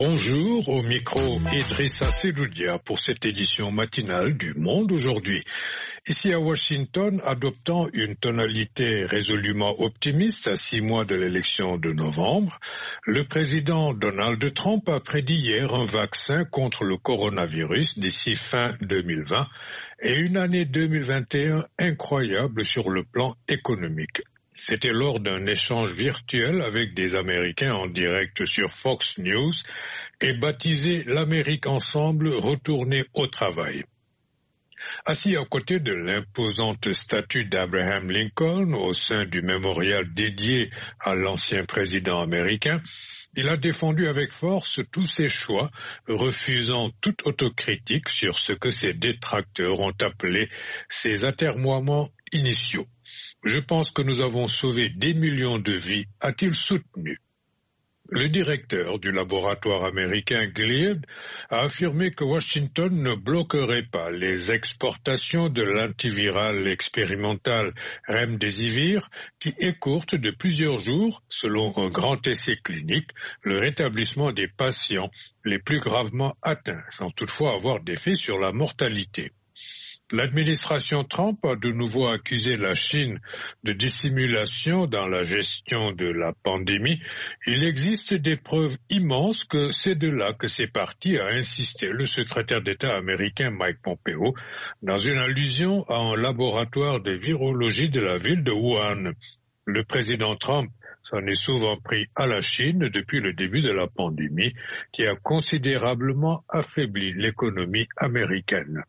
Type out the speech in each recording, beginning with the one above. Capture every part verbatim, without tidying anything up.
Bonjour, au micro Idrissa Seloudia pour cette édition matinale du Monde aujourd'hui. Ici à Washington, adoptant une tonalité résolument optimiste à six mois de l'élection de novembre, le président Donald Trump a prédit hier un vaccin contre le coronavirus d'ici fin deux mille vingt et une année deux mille vingt et un incroyable sur le plan économique. C'était lors d'un échange virtuel avec des Américains en direct sur Fox News et baptisé l'Amérique ensemble, retourner au travail. Assis à côté de l'imposante statue d'Abraham Lincoln au sein du mémorial dédié à l'ancien président américain, il a défendu avec force tous ses choix, refusant toute autocritique sur ce que ses détracteurs ont appelé ses atermoiements initiaux. Je pense que nous avons sauvé des millions de vies, a-t-il soutenu. Le directeur du laboratoire américain Gilead a affirmé que Washington ne bloquerait pas les exportations de l'antiviral expérimental Remdesivir qui écourte de plusieurs jours, selon un grand essai clinique, le rétablissement des patients les plus gravement atteints, sans toutefois avoir d'effet sur la mortalité. L'administration Trump a de nouveau accusé la Chine de dissimulation dans la gestion de la pandémie. Il existe des preuves immenses que c'est de là que c'est parti, a insisté le secrétaire d'État américain Mike Pompeo dans une allusion à un laboratoire de virologie de la ville de Wuhan. Le président Trump s'en est souvent pris à la Chine depuis le début de la pandémie, qui a considérablement affaibli l'économie américaine.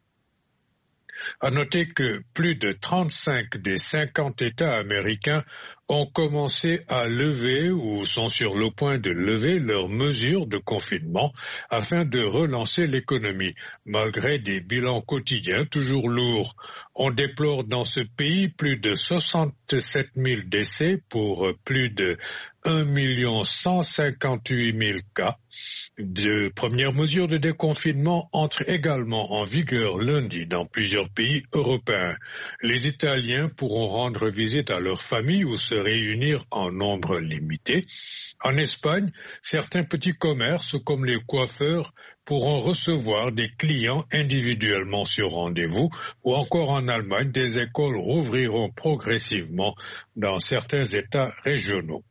À noter que plus de trente-cinq des cinquante États américains ont commencé à lever ou sont sur le point de lever leurs mesures de confinement afin de relancer l'économie, malgré des bilans quotidiens toujours lourds. On déplore dans ce pays plus de soixante-sept mille décès pour plus de un million cent cinquante-huit mille cas. De premières mesures de déconfinement entrent également en vigueur lundi dans plusieurs pays européens. Les Italiens pourront rendre visite à leurs familles ou se réunir en nombre limité. En Espagne, certains petits commerces comme les coiffeurs pourront recevoir des clients individuellement sur rendez-vous, ou encore en Allemagne, des écoles rouvriront progressivement dans certains États régionaux.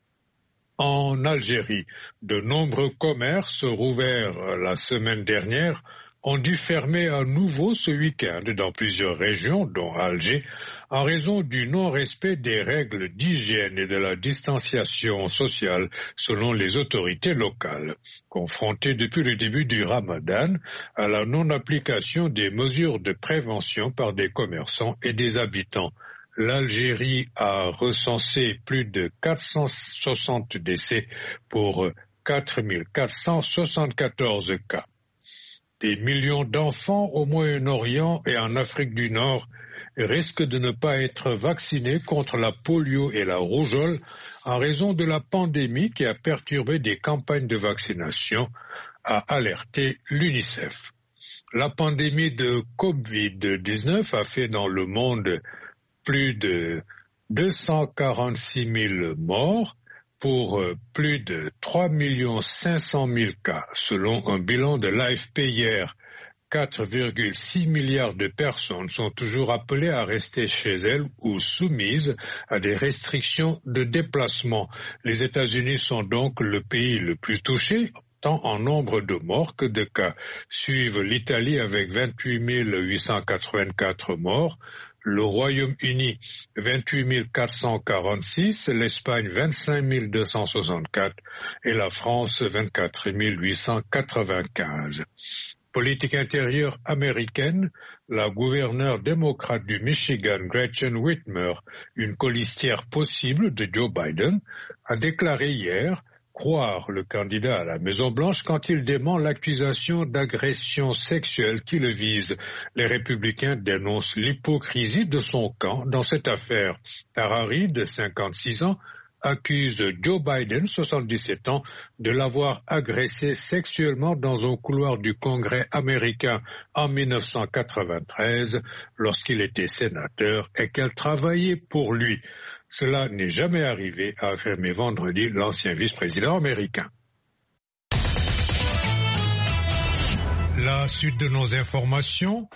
En Algérie, de nombreux commerces rouverts la semaine dernière ont dû fermer à nouveau ce week-end dans plusieurs régions, dont Alger, en raison du non-respect des règles d'hygiène et de la distanciation sociale selon les autorités locales. Confrontés depuis le début du Ramadan à la non-application des mesures de prévention par des commerçants et des habitants, l'Algérie a recensé plus de quatre cent soixante décès pour quatre mille quatre cent soixante-quatorze cas. Des millions d'enfants au Moyen-Orient et en Afrique du Nord risquent de ne pas être vaccinés contre la polio et la rougeole en raison de la pandémie qui a perturbé des campagnes de vaccination, a alerté l'UNICEF. La pandémie de covid dix-neuf a fait dans le monde plus de deux cent quarante-six mille morts pour plus de trois millions cinq cent mille cas, selon un bilan de l'A F P hier. quatre virgule six milliards de personnes sont toujours appelées à rester chez elles ou soumises à des restrictions de déplacement. Les États-Unis sont donc le pays le plus touché, tant en nombre de morts que de cas. Suivent l'Italie avec vingt-huit mille huit cent quatre-vingt-quatre morts, le Royaume-Uni vingt-huit mille quatre cent quarante-six, l'Espagne vingt-cinq mille deux cent soixante-quatre et la France vingt-quatre mille huit cent quatre-vingt-quinze. Politique intérieure américaine, la gouverneure démocrate du Michigan, Gretchen Whitmer, une colistière possible de Joe Biden, a déclaré hier croire le candidat à la Maison-Blanche quand il dément l'accusation d'agression sexuelle qui le vise. Les républicains dénoncent l'hypocrisie de son camp dans cette affaire. Tarari, de cinquante-six ans, accuse Joe Biden, soixante-dix-sept ans, de l'avoir agressé sexuellement dans un couloir du Congrès américain en mille neuf cent quatre-vingt-treize lorsqu'il était sénateur et qu'elle travaillait pour lui. Cela n'est jamais arrivé, a affirmé vendredi l'ancien vice-président américain. La suite de nos informations.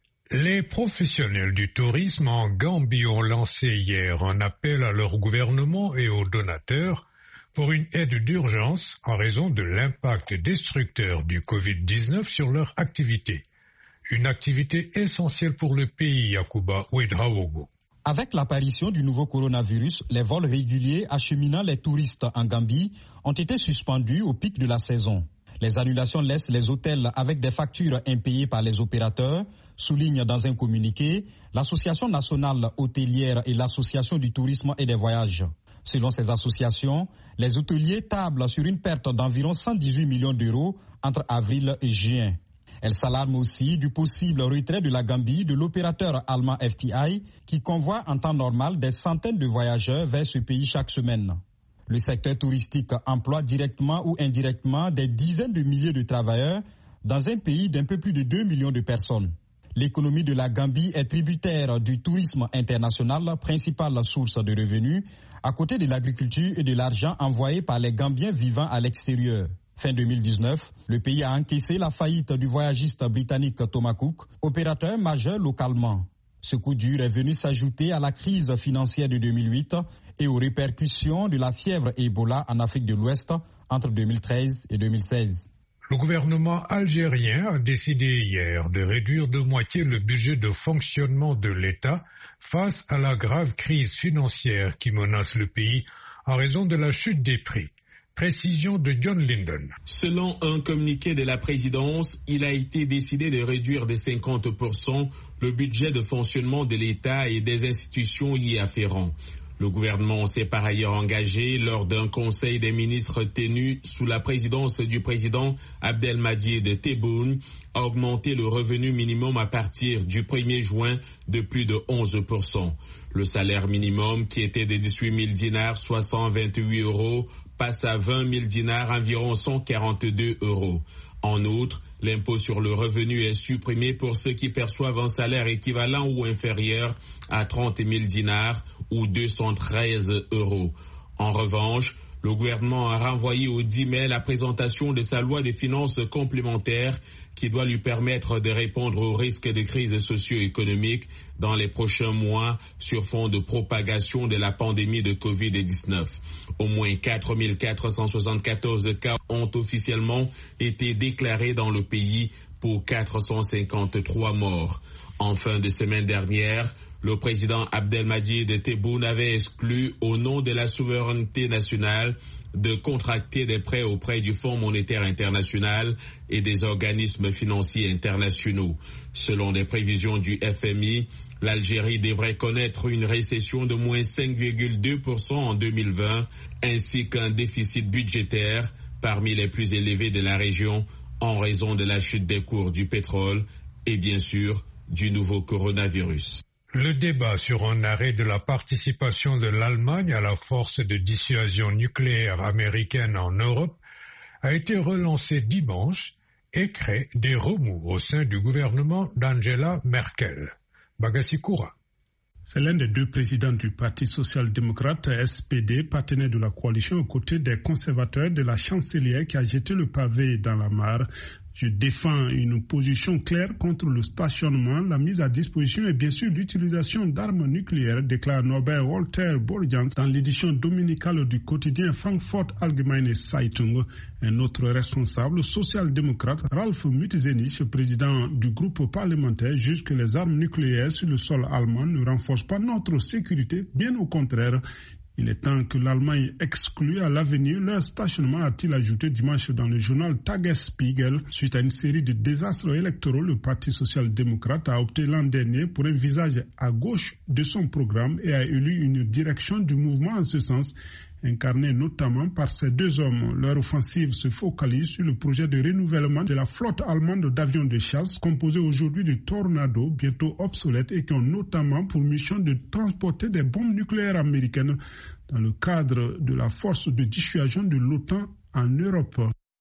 Les professionnels du tourisme en Gambie ont lancé hier un appel à leur gouvernement et aux donateurs pour une aide d'urgence en raison de l'impact destructeur du covid dix-neuf sur leur activité. Une activité essentielle pour le pays, Yakuba Ouedraogo. Avec l'apparition du nouveau coronavirus, les vols réguliers acheminant les touristes en Gambie ont été suspendus au pic de la saison. Les annulations laissent les hôtels avec des factures impayées par les opérateurs, souligne dans un communiqué l'Association nationale hôtelière et l'Association du tourisme et des voyages. Selon ces associations, les hôteliers tablent sur une perte d'environ cent dix-huit millions d'euros entre avril et juin. Elles s'alarment aussi du possible retrait de la Gambie de l'opérateur allemand F T I qui convoie en temps normal des centaines de voyageurs vers ce pays chaque semaine. Le secteur touristique emploie directement ou indirectement des dizaines de milliers de travailleurs dans un pays d'un peu plus de deux millions de personnes. L'économie de la Gambie est tributaire du tourisme international, principale source de revenus, à côté de l'agriculture et de l'argent envoyé par les Gambiens vivant à l'extérieur. Fin deux mille dix-neuf, le pays a encaissé la faillite du voyagiste britannique Thomas Cook, opérateur majeur localement. Ce coup dur est venu s'ajouter à la crise financière de deux mille huit et aux répercussions de la fièvre Ebola en Afrique de l'Ouest entre deux mille treize et deux mille seize. Le gouvernement algérien a décidé hier de réduire de moitié le budget de fonctionnement de l'État face à la grave crise financière qui menace le pays en raison de la chute des prix. Précision de John Linden. Selon un communiqué de la présidence, il a été décidé de réduire de cinquante pour cent le budget de fonctionnement de l'État et des institutions y afférentes. Le gouvernement s'est par ailleurs engagé lors d'un conseil des ministres tenu sous la présidence du président Abdelmadjid Tebboune à augmenter le revenu minimum à partir du premier juin de plus de onze pour cent. Le salaire minimum qui était de dix-huit mille dinars, soit cent vingt-huit euros, passe à vingt mille dinars, environ cent quarante-deux euros. En outre, l'impôt sur le revenu est supprimé pour ceux qui perçoivent un salaire équivalent ou inférieur à trente mille dinars ou deux cent treize euros. En revanche, le gouvernement a renvoyé au dix mai la présentation de sa loi des finances complémentaires qui doit lui permettre de répondre aux risques de crise socio-économique dans les prochains mois sur fond de propagation de la pandémie de covid dix-neuf. Au moins quatre mille quatre cent soixante-quatorze cas ont officiellement été déclarés dans le pays pour quatre cent cinquante-trois morts. En fin de semaine dernière, le président Abdelmadjid Tebboune avait exclu, au nom de la souveraineté nationale, de contracter des prêts auprès du Fonds monétaire international et des organismes financiers internationaux. Selon les prévisions du F M I, l'Algérie devrait connaître une récession de moins cinq virgule deux pour cent en deux mille vingt, ainsi qu'un déficit budgétaire parmi les plus élevés de la région en raison de la chute des cours du pétrole et bien sûr du nouveau coronavirus. Le débat sur un arrêt de la participation de l'Allemagne à la force de dissuasion nucléaire américaine en Europe a été relancé dimanche et crée des remous au sein du gouvernement d'Angela Merkel. Bagassi Koura. C'est l'un des deux présidents du Parti social-démocrate S P D, partenaire de la coalition aux côtés des conservateurs de la chancelière qui a jeté le pavé dans la mare. Je défends une position claire contre le stationnement, la mise à disposition et bien sûr l'utilisation d'armes nucléaires, déclare Norbert Walter Borjans dans l'édition dominicale du quotidien Frankfurt Allgemeine Zeitung. Un autre responsable social-démocrate, Ralf Mützenich, président du groupe parlementaire, juge que les armes nucléaires sur le sol allemand ne renforcent pas notre sécurité, bien au contraire. Il est temps que l'Allemagne exclue à l'avenir leur stationnement, a-t-il ajouté dimanche dans le journal Tagesspiegel. Suite à une série de désastres électoraux, le Parti social-démocrate a opté l'an dernier pour un visage à gauche de son programme et a élu une direction du mouvement en ce sens, incarné notamment par ces deux hommes. Leur offensive se focalise sur le projet de renouvellement de la flotte allemande d'avions de chasse, composée aujourd'hui de Tornado, bientôt obsolètes, et qui ont notamment pour mission de transporter des bombes nucléaires américaines dans le cadre de la force de dissuasion de l'OTAN en Europe.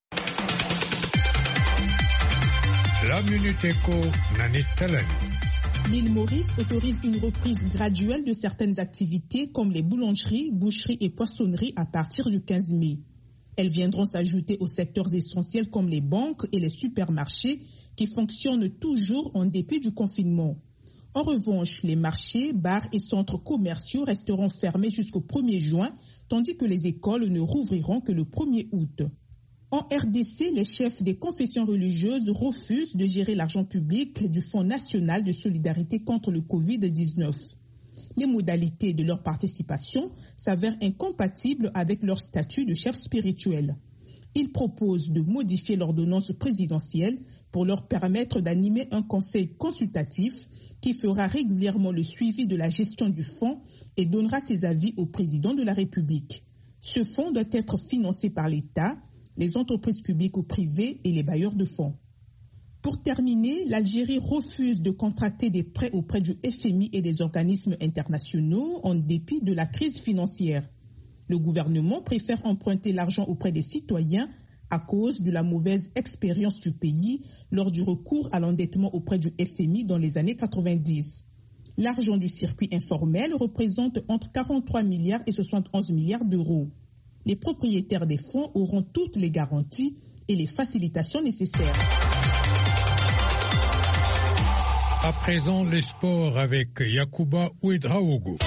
La Minute Éco, Nani Talani. L'île Maurice autorise une reprise graduelle de certaines activités comme les boulangeries, boucheries et poissonneries à partir du quinze mai. Elles viendront s'ajouter aux secteurs essentiels comme les banques et les supermarchés qui fonctionnent toujours en dépit du confinement. En revanche, les marchés, bars et centres commerciaux resteront fermés jusqu'au premier juin, tandis que les écoles ne rouvriront que le premier août. En R D C, les chefs des confessions religieuses refusent de gérer l'argent public du Fonds national de solidarité contre le covid dix-neuf. Les modalités de leur participation s'avèrent incompatibles avec leur statut de chef spirituel. Ils proposent de modifier l'ordonnance présidentielle pour leur permettre d'animer un conseil consultatif qui fera régulièrement le suivi de la gestion du fonds et donnera ses avis au président de la République. Ce fonds doit être financé par l'État, les entreprises publiques ou privées et les bailleurs de fonds. Pour terminer, l'Algérie refuse de contracter des prêts auprès du F M I et des organismes internationaux en dépit de la crise financière. Le gouvernement préfère emprunter l'argent auprès des citoyens à cause de la mauvaise expérience du pays lors du recours à l'endettement auprès du F M I dans les années quatre-vingt-dix. L'argent du circuit informel représente entre quarante-trois milliards et soixante-onze milliards d'euros. Les propriétaires des fonds auront toutes les garanties et les facilitations nécessaires. À présent, les sports avec Yacouba Ouedraogo.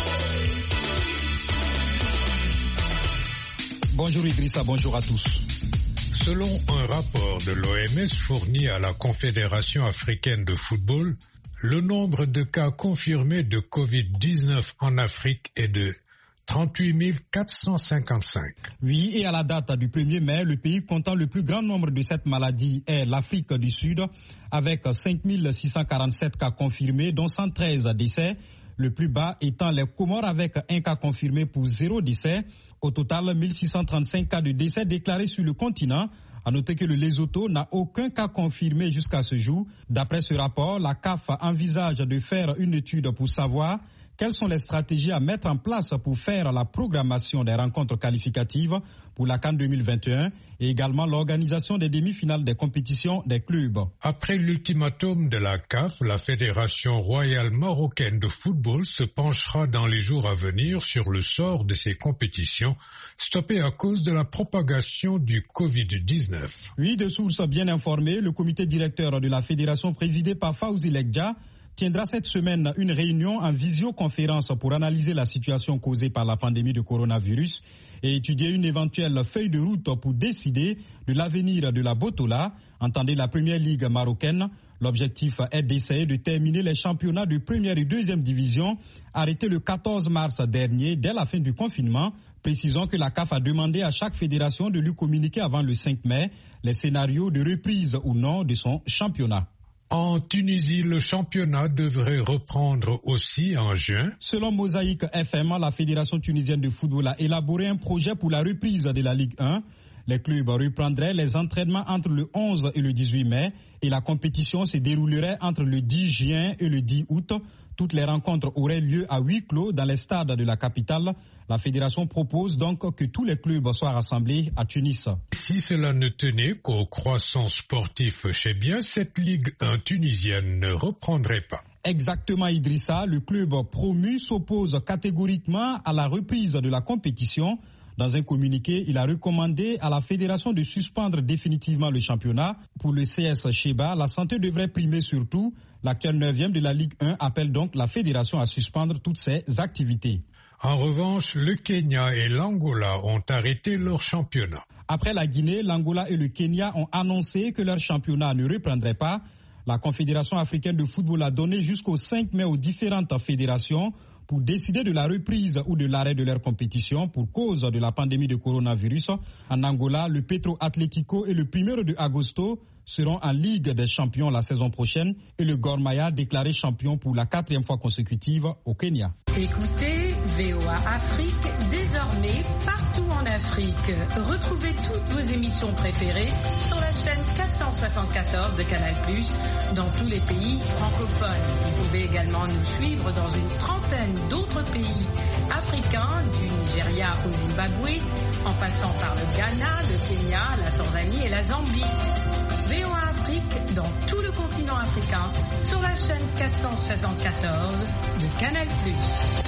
Bonjour Idrissa, bonjour à tous. Selon un rapport de l'O M S fourni à la Confédération africaine de football, le nombre de cas confirmés de covid dix-neuf en Afrique est de trente-huit mille quatre cent cinquante-cinq. Oui, et à la date du premier mai, le pays comptant le plus grand nombre de cette maladie est l'Afrique du Sud, avec cinq mille six cent quarante-sept cas confirmés, dont cent treize décès, le plus bas étant les Comores avec un cas confirmé pour zéro décès. Au total, mille six cent trente-cinq cas de décès déclarés sur le continent. À noter que le Lesotho n'a aucun cas confirmé jusqu'à ce jour. D'après ce rapport, la C A F envisage de faire une étude pour savoir quelles sont les stratégies à mettre en place pour faire la programmation des rencontres qualificatives pour la CAN deux mille vingt et un et également l'organisation des demi-finales des compétitions des clubs. Après l'ultimatum de la C A F, la Fédération royale marocaine de football se penchera dans les jours à venir sur le sort de ces compétitions, stoppées à cause de la propagation du covid dix-neuf. Oui, de sources bien informées, le comité directeur de la fédération présidé par Fawzi Legdia tiendra cette semaine une réunion en visioconférence pour analyser la situation causée par la pandémie de coronavirus et étudier une éventuelle feuille de route pour décider de l'avenir de la Botola, entendez la première ligue marocaine. L'objectif est d'essayer de terminer les championnats de première et deuxième division arrêtés le quatorze mars dernier dès la fin du confinement. Précisons que la C A F a demandé à chaque fédération de lui communiquer avant le cinq mai les scénarios de reprise ou non de son championnat. En Tunisie, le championnat devrait reprendre aussi en juin. Selon Mosaïque F M, la Fédération tunisienne de football a élaboré un projet pour la reprise de la Ligue un. Les clubs reprendraient les entraînements entre le onze et le dix-huit mai et la compétition se déroulerait entre le dix juin et le dix août. Toutes les rencontres auraient lieu à huis clos dans les stades de la capitale. La fédération propose donc que tous les clubs soient rassemblés à Tunis. Si cela ne tenait qu'au croissant sportif chez bien, cette Ligue un tunisienne ne reprendrait pas. Exactement, Idrissa. Le club promu s'oppose catégoriquement à la reprise de la compétition. Dans un communiqué, il a recommandé à la fédération de suspendre définitivement le championnat. Pour le C S Sheba, la santé devrait primer surtout. L'actuel neuvième de la Ligue un appelle donc la fédération à suspendre toutes ses activités. En revanche, le Kenya et l'Angola ont arrêté leur championnat. Après la Guinée, l'Angola et le Kenya ont annoncé que leur championnat ne reprendrait pas. La Confédération africaine de football a donné jusqu'au cinq mai aux différentes fédérations pour décider de la reprise ou de l'arrêt de leur compétition pour cause de la pandémie de coronavirus. En Angola, le Petro Atlético et le Primeiro de Agosto seront en Ligue des champions la saison prochaine et le Gor Mahia déclaré champion pour la quatrième fois consécutive au Kenya. Écoutez V O A Afrique, désormais partout en Afrique. Retrouvez toutes vos émissions préférées sur la chaîne quatre cent soixante-quatorze de Canal plus, dans tous les pays francophones. Vous pouvez également nous suivre dans une trentaine d'autres pays africains, du Nigeria au Zimbabwe, en passant par le Ghana, le Kenya, la Tanzanie et la Zambie. V O A Afrique dans tout le continent africain sur la chaîne quatre cent soixante-quatorze de Canal plus.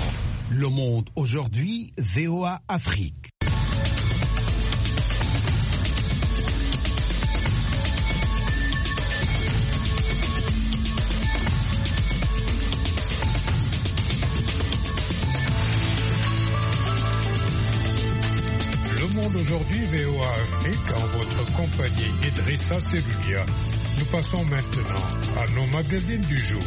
Le monde aujourd'hui, V O A Afrique. Monde aujourd'hui, V O A Afrique, en votre compagnie Idrissa Seloudia. Nous passons maintenant à nos magazines du jour.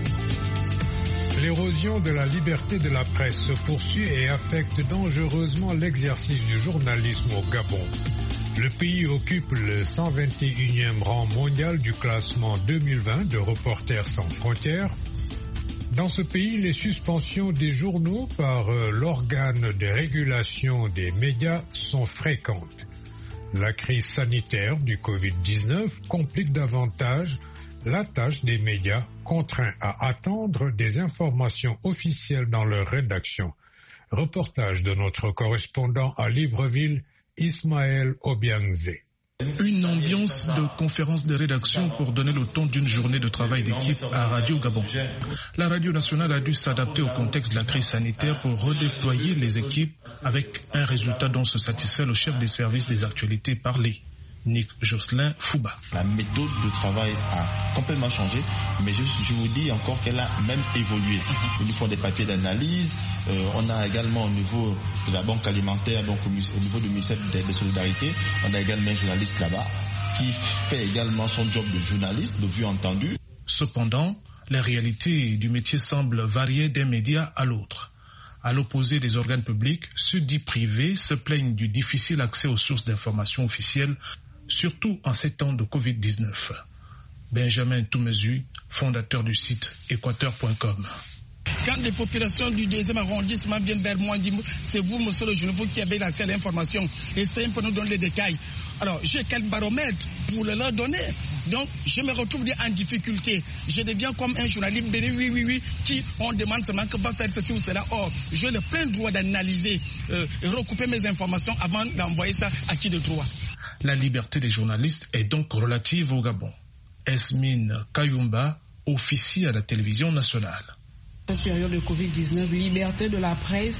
L'érosion de la liberté de la presse se poursuit et affecte dangereusement l'exercice du journalisme au Gabon. Le pays occupe le cent vingt et unième rang mondial du classement deux mille vingt de Reporters sans frontières. Dans ce pays, les suspensions des journaux par euh, l'organe de régulation des médias sont fréquentes. La crise sanitaire du covid dix-neuf complique davantage la tâche des médias, contraints à attendre des informations officielles dans leur rédaction. Reportage de notre correspondant à Libreville, Ismaël Obiangze. Une ambiance de conférence de rédaction pour donner le ton d'une journée de travail d'équipe à Radio Gabon. La radio nationale a dû s'adapter au contexte de la crise sanitaire pour redéployer les équipes avec un résultat dont se satisfait le chef des services des actualités parlées, Nick Jocelyn Fouba. La méthode de travail a complètement changé, mais je, je vous dis encore qu'elle a même évolué. Ils nous font des papiers d'analyse. Euh, on a également au niveau de la banque alimentaire, donc au, au niveau du ministère des, des Solidarités, on a également un journaliste là-bas qui fait également son job de journaliste, de vue entendue. Cependant, la réalité du métier semble varier d'un média à l'autre. À l'opposé des organes publics, ceux dits privés se plaignent du difficile accès aux sources d'informations officielles, surtout en ces temps de covid dix-neuf. Benjamin Toumezu, fondateur du site équateur point com. Quand les populations du deuxième arrondissement viennent vers moi et disent « c'est vous, monsieur le journaliste, qui avez l'accès à l'information, essayez un peu de nous donner les détails ». Alors, j'ai quel baromètre pour le leur donner? Donc, je me retrouve en difficulté. Je deviens comme un journaliste, oui, oui, oui, qui on demande seulement que va faire ceci ou cela. Or, j'ai le plein droit d'analyser euh, et recouper mes informations avant d'envoyer ça à qui de droit. La liberté des journalistes est donc relative au Gabon. Esmine Kayumba officie à la télévision nationale. Cette période de covid dix-neuf, liberté de la presse,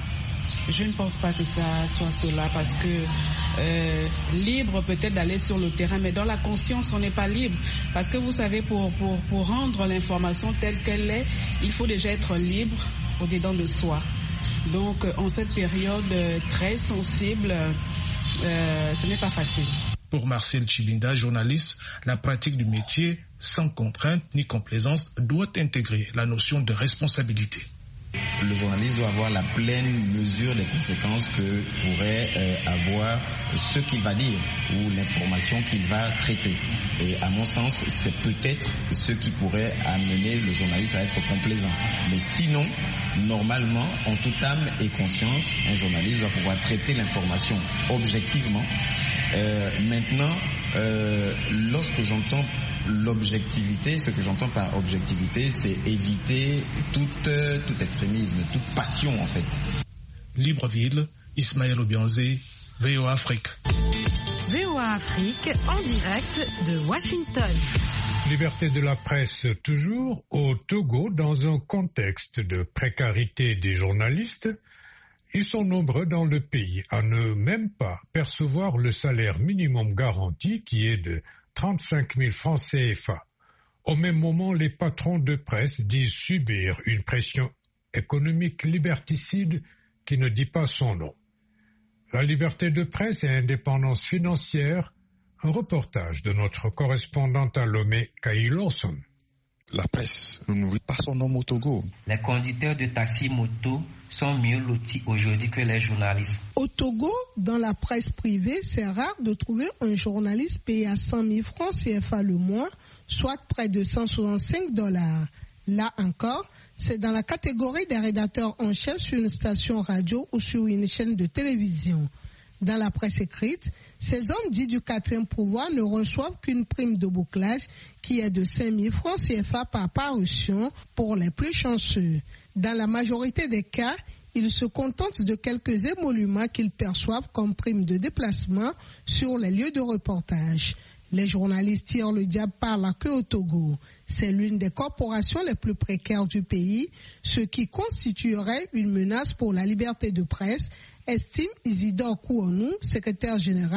je ne pense pas que ça soit cela parce que euh, libre peut-être d'aller sur le terrain, mais dans la conscience, on n'est pas libre. Parce que vous savez, pour, pour, pour rendre l'information telle qu'elle est, il faut déjà être libre au-dedans de soi. Donc, en cette période très sensible, euh, ce n'est pas facile. Pour Marcel Chilinda, journaliste, la pratique du métier, sans contrainte ni complaisance, doit intégrer la notion de responsabilité. Le journaliste doit avoir la pleine mesure des conséquences que pourrait euh, avoir ce qu'il va dire ou l'information qu'il va traiter. Et à mon sens, c'est peut-être ce qui pourrait amener le journaliste à être complaisant. Mais sinon, normalement, en toute âme et conscience, un journaliste doit pouvoir traiter l'information objectivement. Euh, maintenant, euh, lorsque j'entends l'objectivité, ce que j'entends par objectivité, c'est éviter tout, euh, tout extrémisme, toute passion en fait. Libreville, Ismaël Obiangze, V O A Afrique. V O A Afrique en direct de Washington. Liberté de la presse toujours au Togo dans un contexte de précarité des journalistes. Ils sont nombreux dans le pays à ne même pas percevoir le salaire minimum garanti qui est de trente-cinq mille francs C F A. Au même moment, les patrons de presse disent subir une pression économique liberticide qui ne dit pas son nom. La liberté de presse et indépendance financière, un reportage de notre correspondante à Lomé, Kaï Lawson. La presse ne nourrit pas son homme au Togo. Les conducteurs de taxi-moto sont mieux lotis aujourd'hui que les journalistes. Au Togo, dans la presse privée, c'est rare de trouver un journaliste payé à cent mille francs C F A le mois, soit près de cent soixante-cinq dollars. Là encore, c'est dans la catégorie des rédacteurs en chef sur une station radio ou sur une chaîne de télévision. Dans la presse écrite, ces hommes dits du quatrième pouvoir ne reçoivent qu'une prime de bouclage qui est de cinq mille francs C F A par parution pour les plus chanceux. Dans la majorité des cas, ils se contentent de quelques émoluments qu'ils perçoivent comme prime de déplacement sur les lieux de reportage. Les journalistes tirent le diable par la queue au Togo. C'est l'une des corporations les plus précaires du pays, ce qui constituerait une menace pour la liberté de presse, estime Isidore Kouonou, secrétaire général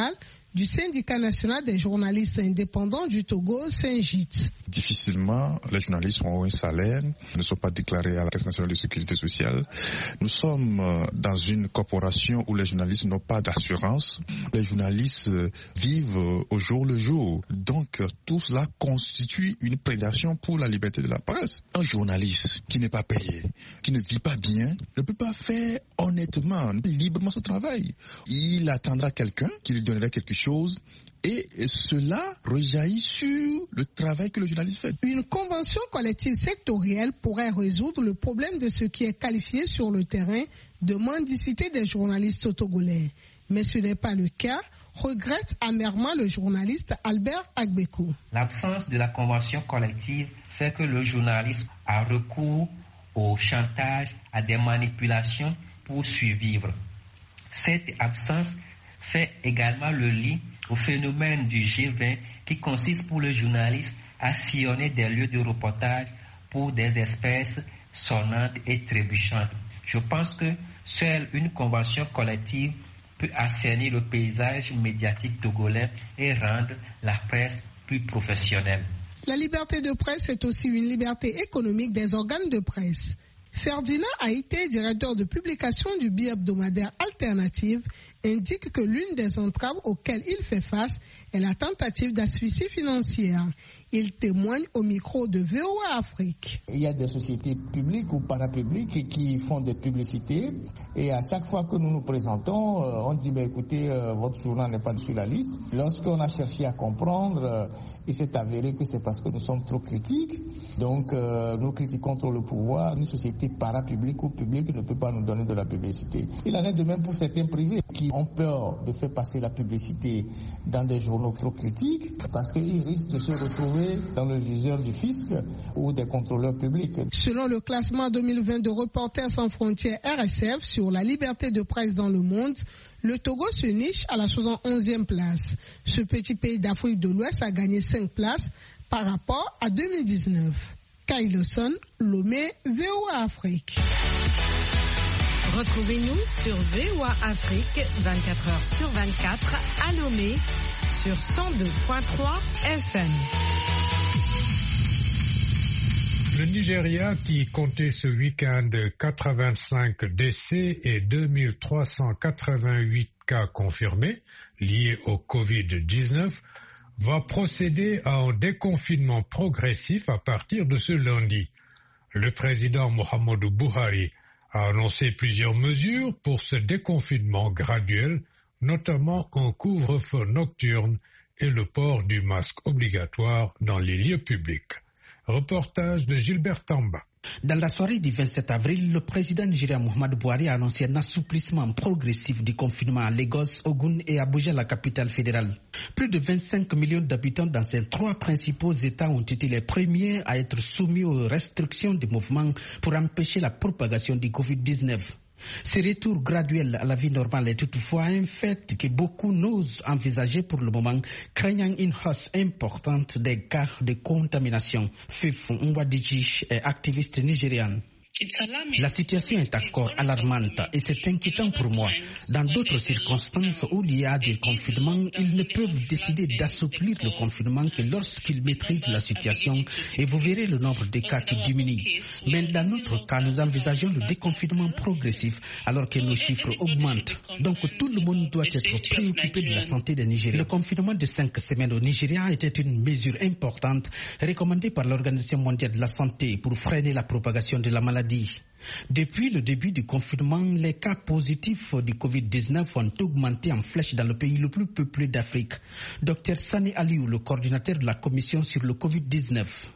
du syndicat national des journalistes indépendants du Togo, Syngit. Difficilement, les journalistes ont un salaire, ne sont pas déclarés à la Caisse nationale de sécurité sociale. Nous sommes dans une corporation où les journalistes n'ont pas d'assurance. Les journalistes vivent au jour le jour. Donc, tout cela constitue une prédation pour la liberté de la presse. Un journaliste qui n'est pas payé, qui ne vit pas bien, ne peut pas faire honnêtement, librement son travail. Il attendra quelqu'un qui lui donnerait quelque chose. Et cela rejaillit sur le travail que le journaliste fait. Une convention collective sectorielle pourrait résoudre le problème de ce qui est qualifié sur le terrain de mendicité des journalistes togolais. Mais ce n'est pas le cas, regrette amèrement le journaliste Albert Agbeko. L'absence de la convention collective fait que le journaliste a recours au chantage, à des manipulations pour survivre. Cette absence fait également le lit au phénomène du G vingt qui consiste pour le journaliste à sillonner des lieux de reportage pour des espèces sonnantes et trébuchantes. Je pense que seule une convention collective peut assainir le paysage médiatique togolais et rendre la presse plus professionnelle. La liberté de presse est aussi une liberté économique des organes de presse. Ferdinand Haïté, directeur de publication du bi-hebdomadaire Alternative, indique que l'une des entraves auxquelles il fait face est la tentative d'asphyxie financière. Il témoigne au micro de V O A Afrique. Il y a des sociétés publiques ou parapubliques qui font des publicités et à chaque fois que nous nous présentons, on dit mais écoutez, votre journal n'est pas sur la liste. Lorsqu'on a cherché à comprendre, il s'est avéré que c'est parce que nous sommes trop critiques. Donc euh, nous critiquons trop le pouvoir. Une société parapublique ou publique ne peut pas nous donner de la publicité. Il en est de même pour certains privés qui ont peur de faire passer la publicité dans des journaux trop critiques parce qu'ils risquent de se retrouver dans le viseur du fisc ou des contrôleurs publics. Selon le classement deux mille vingt de Reporters sans frontières R S F sur la liberté de presse dans le monde, le Togo se niche à la soixante-onzième place. Ce petit pays d'Afrique de l'Ouest a gagné cinq places par rapport à deux mille dix-neuf. Kailoson, Lomé, V O A Afrique. Retrouvez-nous sur V O A Afrique vingt-quatre heures sur vingt-quatre à Lomé sur cent deux virgule trois F M. Le Nigeria, qui comptait ce week-end quatre-vingt-cinq décès et deux mille trois cent quatre-vingt-huit cas confirmés liés au covid dix-neuf, va procéder à un déconfinement progressif à partir de ce lundi. Le président Muhammadu Buhari a annoncé plusieurs mesures pour ce déconfinement graduel, notamment un couvre-feu nocturne et le port du masque obligatoire dans les lieux publics. Reportage de Gilbert Tamba. Dans la soirée du vingt-sept avril, le président nigérien Muhammadu Buhari a annoncé un assouplissement progressif du confinement à Lagos, Ogun et Abuja, la capitale fédérale. Plus de vingt-cinq millions d'habitants dans ces trois principaux États ont été les premiers à être soumis aux restrictions de mouvement pour empêcher la propagation du covid dix-neuf. Ce retour graduel à la vie normale est toutefois un fait que beaucoup n'osent envisager pour le moment, craignant une hausse importante des cas de contamination. Fifou Mwadiji est activiste nigériane. La situation est encore alarmante et c'est inquiétant pour moi. Dans d'autres circonstances où il y a des confinements, ils ne peuvent décider d'assouplir le confinement que lorsqu'ils maîtrisent la situation et vous verrez le nombre de cas qui diminue. Mais dans notre cas, nous envisageons le déconfinement progressif alors que nos chiffres augmentent. Donc tout le monde doit être préoccupé de la santé des Nigériens. Le confinement de cinq semaines au Nigeria était une mesure importante recommandée par l'Organisation mondiale de la santé pour freiner la propagation de la maladie. Depuis le début du confinement, les cas positifs du covid dix-neuf ont augmenté en flèche dans le pays le plus peuplé d'Afrique. Docteur Sani Aliou, le coordinateur de la commission sur le covid dix-neuf.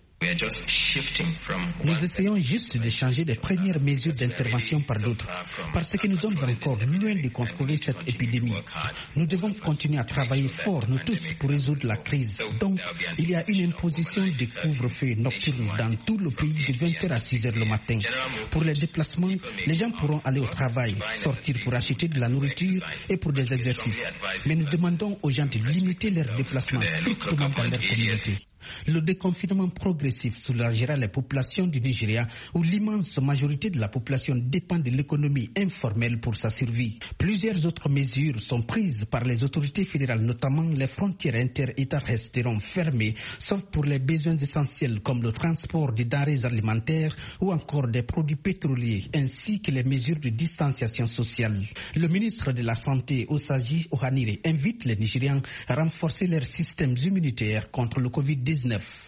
Nous essayons juste de changer les premières mesures d'intervention par d'autres, parce que nous sommes encore loin de contrôler cette épidémie. Nous devons continuer à travailler fort, nous tous, pour résoudre la crise. Donc, il y a une imposition de couvre-feu nocturne dans tout le pays de vingt heures à six heures le matin. Pour les déplacements, les gens pourront aller au travail, sortir pour acheter de la nourriture et pour des exercices. Mais nous demandons aux gens de limiter leurs déplacements strictement dans leur communauté. Le déconfinement progressif soulagera les populations du Nigeria où l'immense majorité de la population dépend de l'économie informelle pour sa survie. Plusieurs autres mesures sont prises par les autorités fédérales, notamment les frontières inter-États resteront fermées, sauf pour les besoins essentiels comme le transport des denrées alimentaires ou encore des produits pétroliers, ainsi que les mesures de distanciation sociale. Le ministre de la Santé, Osaji Ohanire, invite les Nigérians à renforcer leurs systèmes immunitaires contre le covid dix-neuf.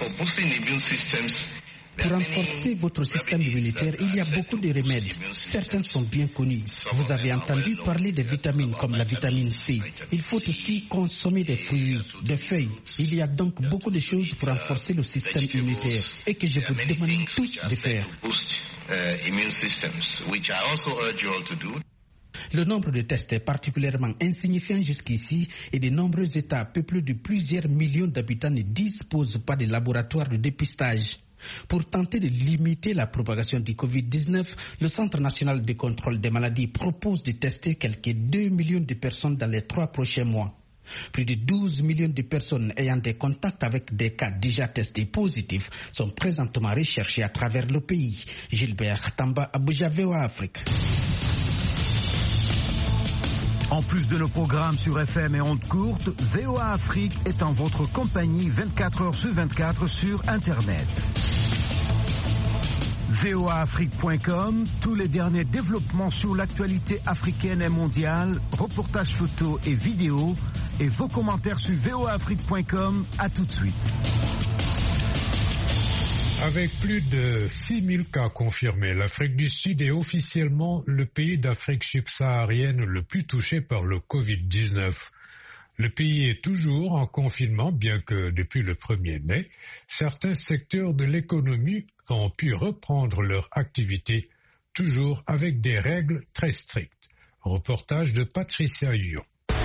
Pour renforcer votre système immunitaire, il y a beaucoup de remèdes. Certains sont bien connus. Vous avez entendu parler des vitamines comme la vitamine C. Il faut aussi consommer des fruits, des feuilles. Il y a donc beaucoup de choses pour renforcer le système immunitaire et que je vous demande tous de faire. Le nombre de tests est particulièrement insignifiant jusqu'ici et de nombreux États peuplés de plusieurs millions d'habitants ne disposent pas de laboratoires de dépistage. Pour tenter de limiter la propagation du covid dix-neuf, le Centre national de contrôle des maladies propose de tester quelques deux millions de personnes dans les trois prochains mois. Plus de douze millions de personnes ayant des contacts avec des cas déjà testés positifs sont présentement recherchés à travers le pays. Gilbert Tamba, Abuja, V O A Afrique. En plus de nos programmes sur F M et ondes courtes, V O A Afrique est en votre compagnie vingt-quatre heures sur vingt-quatre sur Internet. V O A Afrique point com, tous les derniers développements sur l'actualité africaine et mondiale, reportages photos et vidéos, et vos commentaires sur V O A Afrique point com. À tout de suite. Avec plus de six mille cas confirmés, l'Afrique du Sud est officiellement le pays d'Afrique subsaharienne le plus touché par le covid dix-neuf. Le pays est toujours en confinement, bien que depuis le premier mai, certains secteurs de l'économie ont pu reprendre leur activité, toujours avec des règles très strictes. Reportage de Patricia Huon.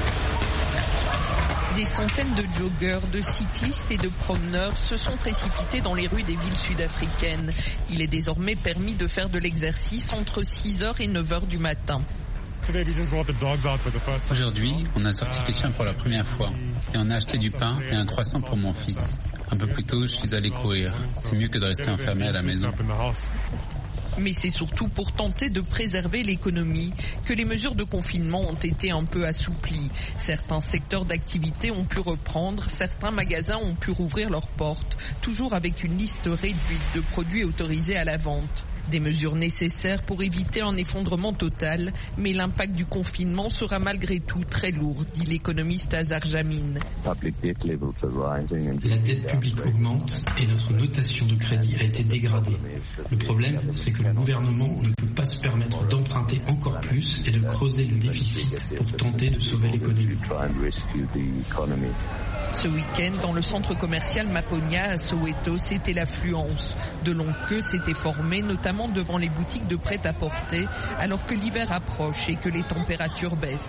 Des centaines de joggeurs, de cyclistes et de promeneurs se sont précipités dans les rues des villes sud-africaines. Il est désormais permis de faire de l'exercice entre six heures et neuf heures du matin. Aujourd'hui, on a sorti les chiens pour la première fois et on a acheté du pain et un croissant pour mon fils. Un peu plus tôt, je suis allé courir. C'est mieux que de rester enfermé à la maison. Mais c'est surtout pour tenter de préserver l'économie que les mesures de confinement ont été un peu assouplies. Certains secteurs d'activité ont pu reprendre, certains magasins ont pu rouvrir leurs portes, toujours avec une liste réduite de produits autorisés à la vente. Des mesures nécessaires pour éviter un effondrement total, mais l'impact du confinement sera malgré tout très lourd, dit l'économiste Azar Jamine. La dette publique augmente et notre notation de crédit a été dégradée. Le problème, c'est que le gouvernement ne peut pas se permettre d'emprunter encore plus et de creuser le déficit pour tenter de sauver l'économie. Ce week-end, dans le centre commercial Maponia à Soweto, c'était l'affluence. De longues queues s'étaient formées, notamment devant les boutiques de prêt-à-porter, alors que l'hiver approche et que les températures baissent.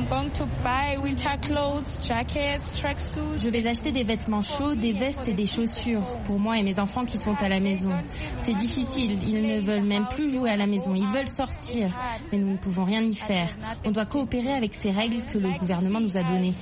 Je vais acheter des vêtements chauds, des vestes et des chaussures pour moi et mes enfants qui sont à la maison. C'est difficile, ils ne veulent même plus jouer à la maison, ils veulent sortir, mais nous ne pouvons rien y faire. On doit coopérer avec ces règles que le gouvernement nous a données.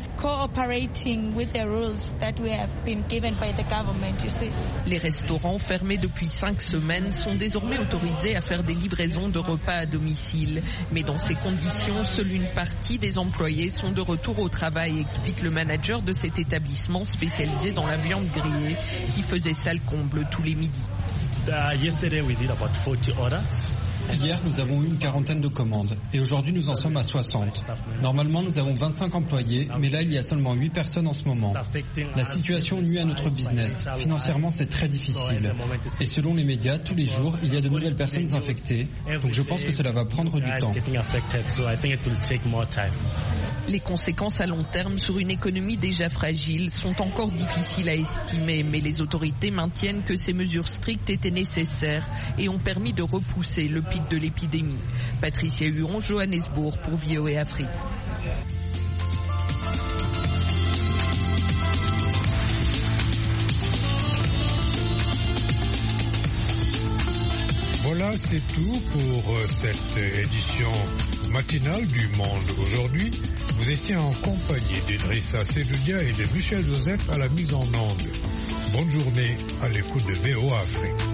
Les restaurants fermés depuis cinq semaines sont désormais autorisés à faire des livraisons de repas à domicile. Mais dans ces conditions, seule une partie des employés sont de retour au travail, explique le manager de cet établissement spécialisé dans la viande grillée qui faisait salle comble tous les midis. Hier, nous avons eu une quarantaine de commandes et aujourd'hui, nous en sommes à soixante. Normalement, nous avons vingt-cinq employés, mais là, il y a seulement huit personnes en ce moment. La situation nuit à notre business. Financièrement, c'est très difficile. Et selon les médias, tous les jours, il y a de nouvelles personnes infectées. Donc je pense que cela va prendre du temps. Les conséquences à long terme sur une économie déjà fragile sont encore difficiles à estimer, mais les autorités maintiennent que ces mesures strictes étaient nécessaires et ont permis de repousser le pic de l'épidémie. Patricia Huon, Johannesburg pour V O A Afrique. Voilà, c'est tout pour cette édition matinale du Monde aujourd'hui. Vous étiez en compagnie d'Idrissa Seloudia et de Michel Joseph à la mise en onde. Bonne journée à l'écoute de V O A Afrique.